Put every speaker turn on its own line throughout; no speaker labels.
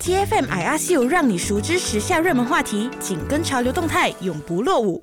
TFM IRCU 让你熟知时下热门话题，紧跟潮流动态，永不落伍。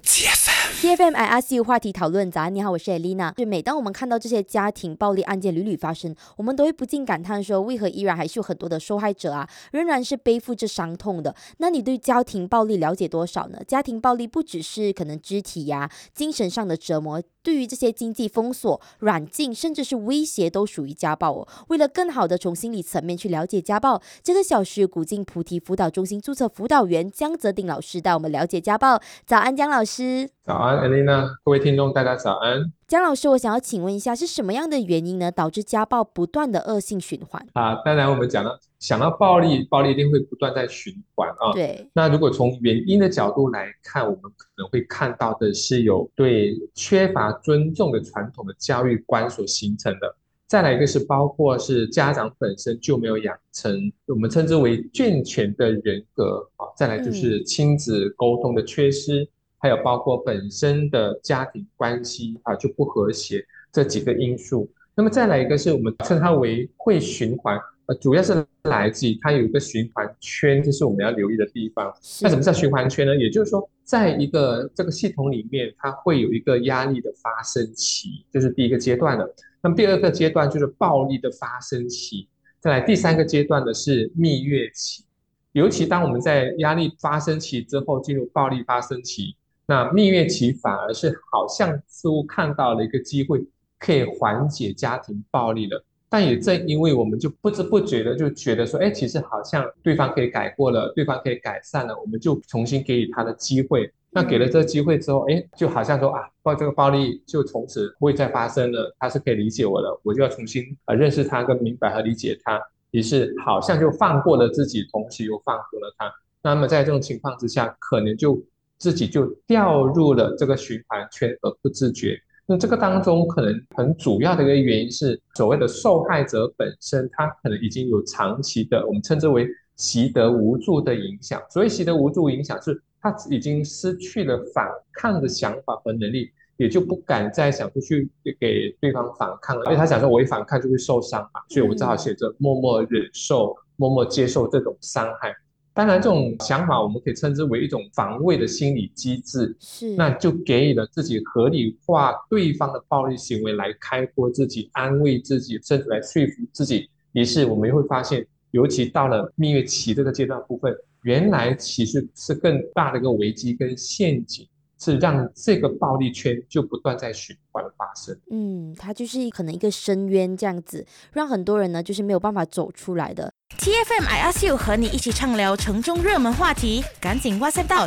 TFM IRCU 话题讨论，早安，你好，我是 Elena。每当我们看到这些家庭暴力案件屡屡发生，我们都会不禁感叹说，为何依然还是有很多的受害者啊，仍然是背负着伤痛的。那你对家庭暴力了解多少呢？家庭暴力不只是可能肢体呀、精神上的折磨，对于这些经济封锁、软禁，甚至是威胁，都属于家暴哦。为了更好的从心理层面去了解家暴，这个小时古晋菩提辅导中心注册辅导员江泽鼎老师带我们了解家暴。早安，江老师。
早安 Elena， 各位听众大家早安。
江老师，我想要请问一下，是什么样的原因呢，导致家暴不断的恶性循环？
当然我们想到暴力，暴力一定会不断在循环啊。
对。
那如果从原因的角度来看，我们可能会看到的是有对缺乏尊重的传统的教育观所形成的。再来一个是包括是家长本身就没有养成我们称之为健全的人格啊。再来就是亲子沟通的缺失。还有包括本身的家庭关系就不和谐这几个因素。那么再来一个是我们称它为会循环，主要是来自于它有一个循环圈，这是我们要留意的地方。那什么叫循环圈呢？也就是说，在一个这个系统里面，它会有一个压力的发生期，就是第一个阶段了。那么第二个阶段就是暴力的发生期，再来第三个阶段的是蜜月期。尤其当我们在压力发生期之后进入暴力发生期，那蜜月期反而是好像似乎看到了一个机会，可以缓解家庭暴力了。但也正因为我们就不知不觉的就觉得说，其实好像对方可以改过了，对方可以改善了，我们就重新给予他的机会。那给了这个机会之后，就好像说这个暴力就从此不会再发生了，他是可以理解我了，我就要重新认识他、跟明白和理解他。于是好像就放过了自己，同时又放过了他。那么在这种情况之下，可能就自己就掉入了这个循环圈而不自觉。那这个当中可能很主要的一个原因是所谓的受害者本身，他可能已经有长期的我们称之为习得无助的影响。所谓习得无助影响是他已经失去了反抗的想法和能力，也就不敢再想出去给对方反抗了，因为他想说我一反抗就会受伤嘛，所以我只好选择默默忍受、默默接受这种伤害。当然这种想法我们可以称之为一种防卫的心理机制，那就给予了自己合理化对方的暴力行为来开脱自己、安慰自己，甚至来说服自己。于是我们会发现，尤其到了蜜月期这个阶段部分，原来其实是更大的一个危机跟陷阱，是让这个暴力圈就不断在循环发生。
它就是可能一个深渊这样子，让很多人呢就是没有办法走出来的。
TFM IRCU 和你一起畅聊城中热门话题，赶紧 WhatsApp 到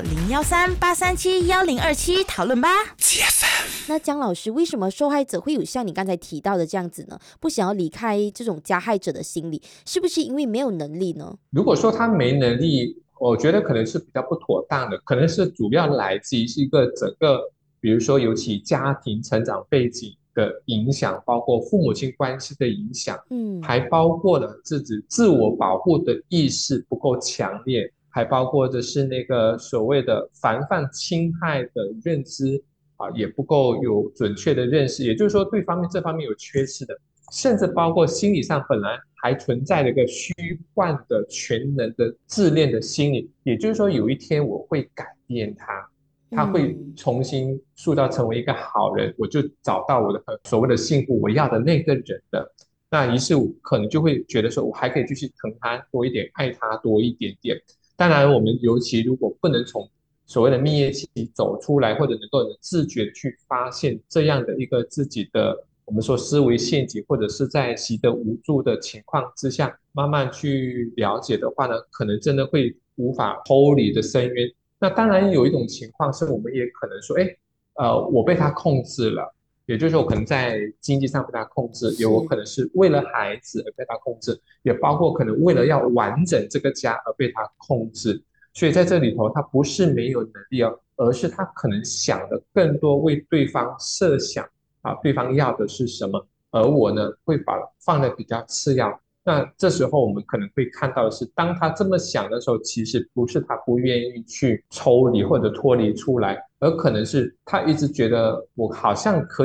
013-837-1027讨论吧。TFM。
那江老师，为什么受害者会有像你刚才提到的这样子呢？不想要离开这种加害者的心理，是不是因为没有能力呢？
如果说他没能力，我觉得可能是比较不妥当的，可能是主要来自于是一个整个，比如说尤其家庭成长背景的影响，包括父母亲关系的影响，还包括了自我保护的意识不够强烈，还包括的是那个所谓的防范侵害的认知也不够有准确的认识，也就是说对这方面有缺失的，甚至包括心理上本来还存在了一个虚幻的全能的自恋的心理，也就是说有一天我会改变他会重新塑造成为一个好人，我就找到我的所谓的幸福我要的那个人的。那于是我可能就会觉得说我还可以继续疼他多一点，爱他多一点点。当然我们尤其如果不能从所谓的蜜月期走出来，或者能够自觉去发现这样的一个自己的我们说思维陷阱，或者是在习得无助的情况之下慢慢去了解的话呢，可能真的会无法脱离的深渊。那当然有一种情况是我们也可能说我被他控制了，也就是说我可能在经济上被他控制，也有可能是为了孩子而被他控制，也包括可能为了要完整这个家而被他控制。所以在这里头他不是没有能力而是他可能想的更多为对方设想对方要的是什么，而我呢会把放的比较次要。那这时候我们可能会看到的是，当他这么想的时候，其实不是他不愿意去抽离或者脱离出来，而可能是他一直觉得我好像可以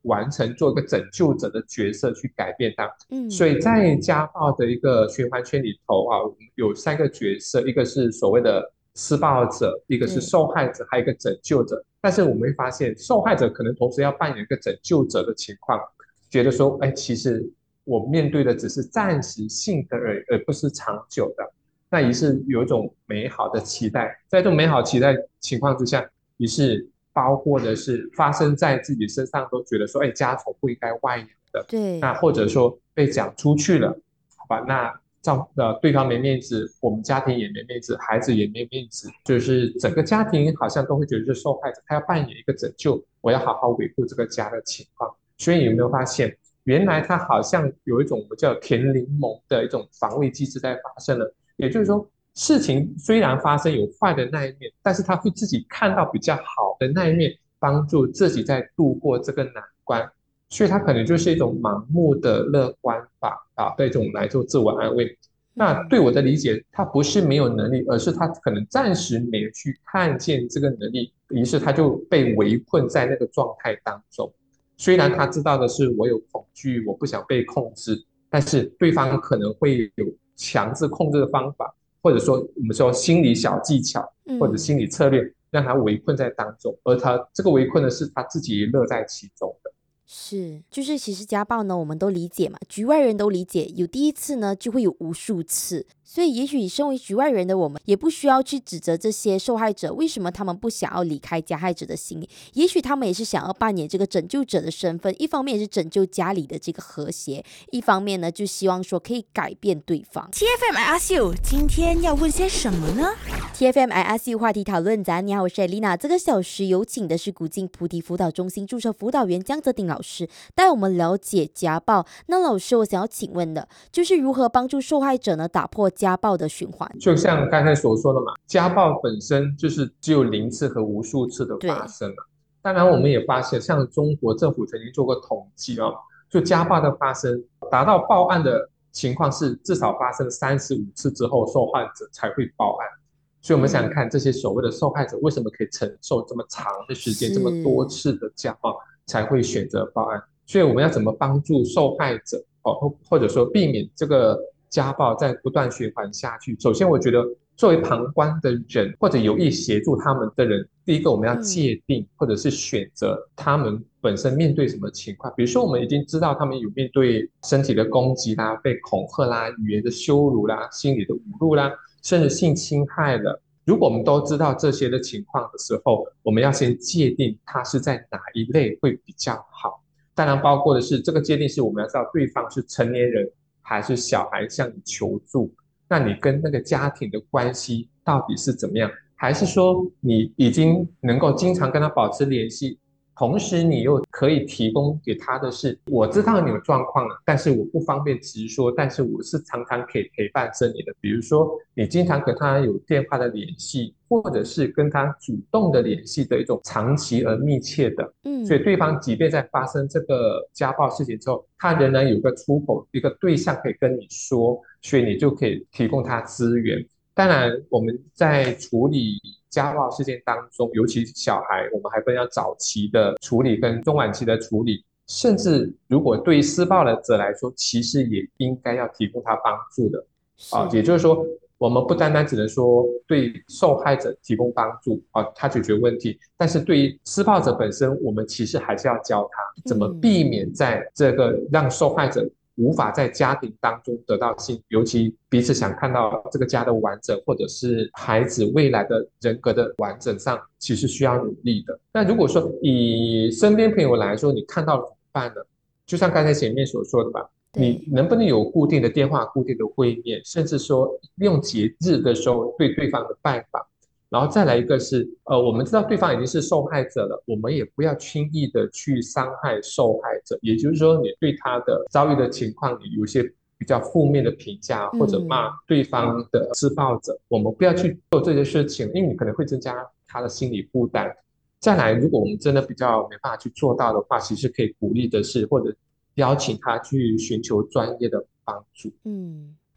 完成做一个拯救者的角色去改变它。所
嗯，
以在家暴的一个循环圈里头啊，有三个角色，一个是所谓的施暴者，一个是
对，
受害者，还有一个拯救者。但是我们会发现，受害者可能同时要扮演一个拯救者的情况，觉得说，哎，其实我面对的只是暂时性的而不是长久的。那于是有一种美好的期待，在这种美好期待情况之下，于是包括的是发生在自己身上，都觉得说，哎，家丑不应该外扬的。那
对，
或者说被讲出去了，好吧？那对方没面子，我们家庭也没面子，孩子也没面子，就是整个家庭好像都会觉得是受害者，他要扮演一个拯救，我要好好维护这个家的情况。所以有没有发现，原来他好像有一种我们叫填柠檬的一种防卫机制在发生了？也就是说，事情虽然发生有坏的那一面，但是他会自己看到比较好的那一面，帮助自己在度过这个难关。所以它可能就是一种盲目的乐观法啊的一种来做自我安慰。那对
嗯，
我的理解，他不是没有能力，而是他可能暂时没有去看见这个能力，于是他就被围困在那个状态当中。虽然他知道的是我有恐惧，我不想被控制，但是对方可能会有强制控制的方法，或者说我们说心理小技巧或者
嗯。
心理策略，让他围困在当中，而他这个围困的是他自己乐在其中的。
是，就是其实家暴呢，我们都理解嘛，局外人都理解，有第一次呢，就会有无数次，所以也许身为局外人的我们，也不需要去指责这些受害者为什么他们不想要离开加害者的心，也许他们也是想要扮演这个拯救者的身份，一方面也是拯救家里的这个和谐，一方面呢，就希望说可以改变对方。
TFM I Ask You，今天要问些什么呢？
TFM I Ask You 话题讨论咱，你好，我是 Elena。这个小时有请的是古晋菩提辅导中心注册辅导员江泽丁老师，带我们了解家暴。那老师，我想要请问的就是如何帮助受害者呢打破家暴的循环？
就像刚才所说的嘛，家暴本身就是只有0次和无数次的发
对，
生了。当然，我们也发现，像中国政府曾经做过统计啊，就家暴的发生达到报案的情况是至少发生35次之后，受害者才会报案。所以，我们想想
嗯，
看，这些所谓的受害者为什么可以承受这么长的时间、这么多
是，
次的家暴，才会选择报案？所以，我们要怎么帮助受害者哦，或者说避免这个家暴再不断循环下去？首先，我觉得作为旁观的人或者有意协助他们的人，第一个我们要
嗯，
界定或者是选择他们本身面对什么情况。比如说，我们已经知道他们有面对身体的攻击啦、被恐吓啦、语言的羞辱啦、心理的侮辱啦，甚至性侵害了。如果我们都知道这些的情况的时候，我们要先界定它是在哪一类会比较好。当然，包括的是这个界定是我们要知道对方是成年人还是小孩向你求助，那你跟那个家庭的关系到底是怎么样？还是说你已经能够经常跟他保持联系，同时你又可以提供给他的是，我知道你有状况了，但是我不方便直说，但是我是常常可以陪伴着你的。比如说，你经常跟他有电话的联系，或者是跟他主动的联系的一种长期而密切的。所以
嗯，
对方即便在发生这个家暴事情之后，他仍然有个出口，一个对象可以跟你说，所以你就可以提供他资源。当然，我们在处理家暴事件当中，尤其是小孩，我们还分要早期的处理跟中晚期的处理，甚至如果对于施暴者来说，其实也应该要提供他帮助的。啊，也
是，
就是说，我们不单单只能说对受害者提供帮助啊，他解决问题，但是对于施暴者本身，我们其实还是要教他怎么
嗯。
避免在这个让受害者无法在家庭当中得到幸福，尤其彼此想看到这个家的完整，或者是孩子未来的人格的完整上，其实需要努力的。那如果说以身边朋友来说，你看到了怎么办呢？就像刚才前面所说的吧，你
对，
能不能有固定的电话、固定的会面，甚至说利用节日的时候对对方的拜访？然后再来一个是，我们知道对方已经是受害者了，我们也不要轻易的去伤害受害者。也就是说，你对他的遭遇的情况，你有些比较负面的评价，或者骂
嗯。
对方的施暴者，我们不要去做这些事情，因为你可能会增加他的心理负担。再来，如果我们真的比较没办法去做到的话，其实可以鼓励的是，或者邀请他去寻求专业的帮助。
嗯，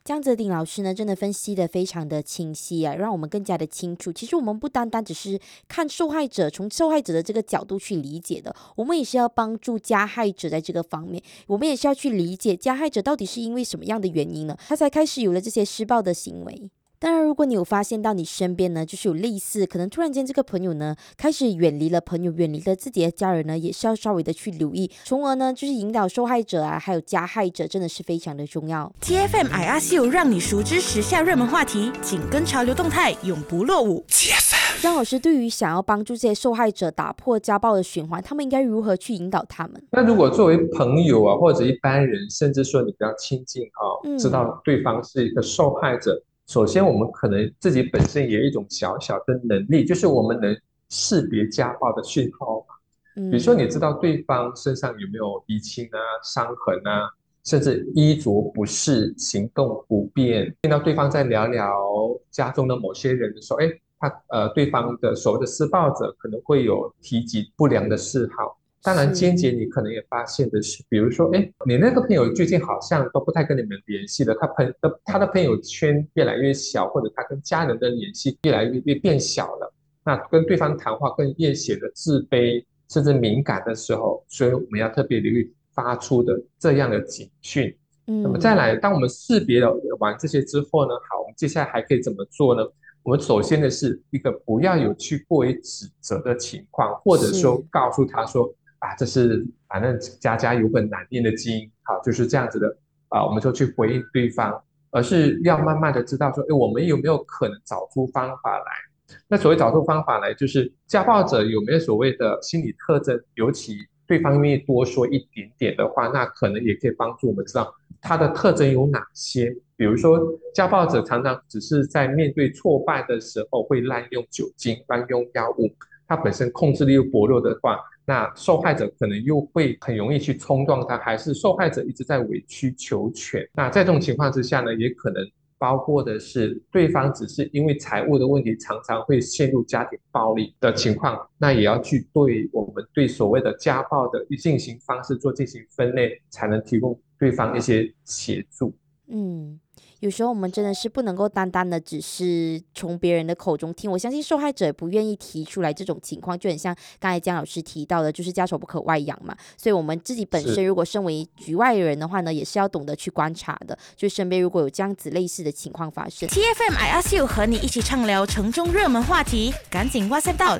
这样子的丁老师呢，真的分析的非常的清晰啊，让我们更加的清楚。其实我们不单单只是看受害者，从受害者的这个角度去理解的，我们也是要帮助加害者在这个方面，我们也是要去理解加害者到底是因为什么样的原因呢，他才开始有了这些施暴的行为。当然，如果你有发现到你身边呢，就是有类似，可能突然间这个朋友呢，开始远离了朋友，远离了自己的家人呢，也是要稍微的去留意，从而呢，就是引导受害者啊，还有加害者，真的是非常的重要。
TFM IRCU 让你熟知时下热门话题，紧跟潮流动态，永不落伍。
张老师，对于想要帮助这些受害者打破家暴的循环，他们应该如何去引导他们？
那如果作为朋友啊，或者一般人，甚至说你比较亲近知道对方是一个受害者，首先我们可能自己本身也有一种小小的能力，就是我们能识别家暴的讯号嘛。比如说你知道对方身上有没有淤青啊、伤痕啊，甚至衣着不适、行动不便，听到对方在聊聊家中的某些人的时候，对方的所谓的施暴者可能会有提及不良的嗜好。当然，间接你可能也发现的是，比如说，你那个朋友最近好像都不太跟你们联系了，他的朋友圈越来越小，或者他跟家人的联系越来越变小了。那跟对方谈话更越显得自卑，甚至敏感的时候，所以我们要特别留意发出的这样的警讯。那么再来，当我们识别了完这些之后呢，好，我们接下来还可以怎么做呢？我们首先的是一个不要有去过于指责的情况，或者说告诉他说这是反正家家有本难念的经，好，就是这样子的我们就去回应对方，而是要慢慢的知道说，我们有没有可能找出方法来？那所谓找出方法来，就是家暴者有没有所谓的心理特征，尤其对方愿意多说一点点的话，那可能也可以帮助我们知道他的特征有哪些。比如说，家暴者常常只是在面对挫败的时候会滥用酒精、滥用药物，他本身控制力又薄弱的话，那受害者可能又会很容易去冲撞他，还是受害者一直在委曲求全。那在这种情况之下呢，也可能包括的是对方只是因为财务的问题，常常会陷入家庭暴力的情况，那也要去对我们对所谓的家暴的进行方式进行分类，才能提供对方一些协助。
有时候我们真的是不能够单单的只是从别人的口中听，我相信受害者也不愿意提出来这种情况，就很像刚才江老师提到的，就是家丑不可外扬嘛，所以我们自己本身如果身为局外人的话呢，也是要懂得去观察的，就身边如果有这样子类似的情况发生。
TFM IRCU 和你一起畅聊城中热门话题，赶紧 WhatsApp 到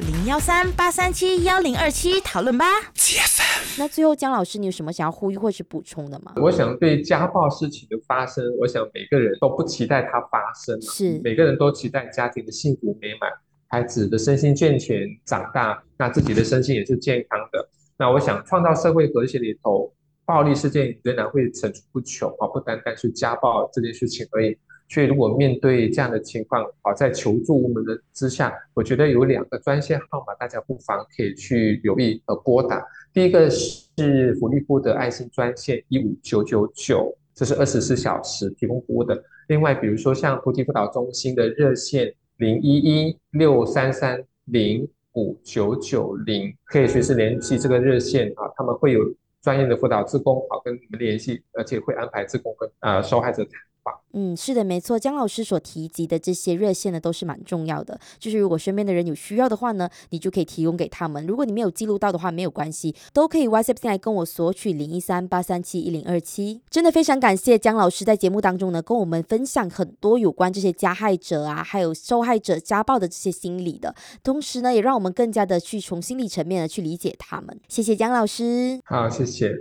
013-837-1027讨论吧。
那最后江老师，你有什么想要呼吁或是补充的吗？
我想对家暴事情的发生，我想每个人都不期待它发生，
是
每个人都期待家庭的幸福美满，孩子的身心健全长大，那自己的身心也是健康的。那我想创造社会和谐里头，暴力事件仍然会层出不穷不单单是家暴这件事情而已。所以如果面对这样的情况在求助无门的之下，我觉得有2个专线号码，大家不妨可以去留意拨打。第一个是福利部的爱心专线15999，这是24小时提供服务的。另外比如说像菩提辅导中心的热线011-633-0590，可以随时联系这个热线他们会有专业的辅导志工跟你们联系，而且会安排志工跟受害者谈话。
是的，没错，江老师所提及的这些热线呢，都是蛮重要的。就是如果身边的人有需要的话呢，你就可以提供给他们。如果你没有记录到的话，没有关系，都可以 WhatsApp 进来跟我索取013-837-1027。真的非常感谢江老师在节目当中呢，跟我们分享很多有关这些加害者还有受害者家暴的这些心理的，同时呢，也让我们更加的去从心理层面的去理解他们。谢谢江老师。
好，谢谢。